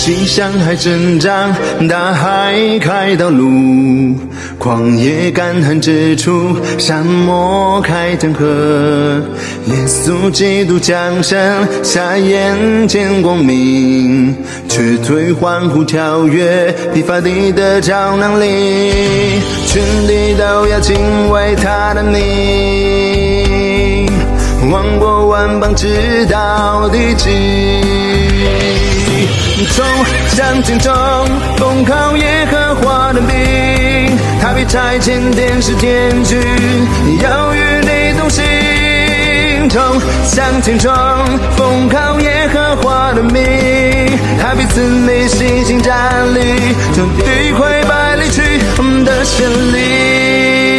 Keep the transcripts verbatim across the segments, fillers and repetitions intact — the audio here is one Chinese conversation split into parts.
西向海生长，大海开道路，旷野干旱之处，沙漠开江河。耶稣基督降生，瞎眼见光明，瘸腿欢呼跳跃，疲乏地得着能力，全地都要敬畏他的名，万国万邦直到地极。从相见中奉靠耶和华的名，他必差遣天使天军，要与你同行。从相见中奉靠耶和华的名，他必赐你信心站立，就敌溃败离去的胜利。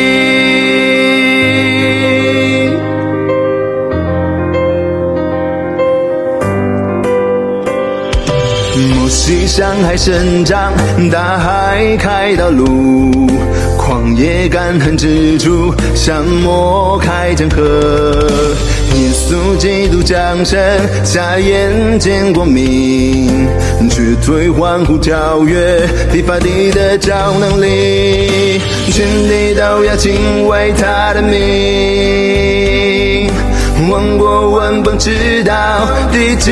摩西向海生长，大海开道路，旷野干旱之处，沙漠开江河。耶稣基督降生，瞎眼见光明，瘸腿欢呼跳跃，疲乏地得着能力，全地都要敬畏他的名，万国万邦直到地极。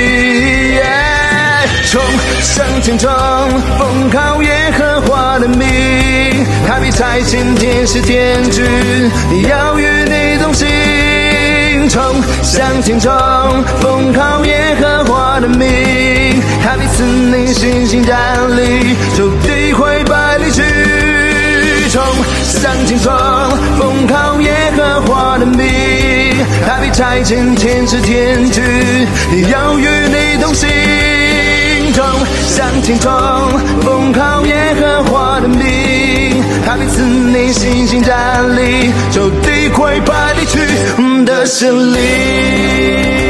从相见中奉靠耶和华的名，他必差遣天使天军，要与你同行。从相见中奉靠耶和华的名，他必赐你信心站立，就敌溃败离去。从相见中奉靠耶和华的名，他必差遣天使天军，要与你同行。从相见中奉靠耶和华的名，他必赐你信心站立，就敌溃败离去的胜利。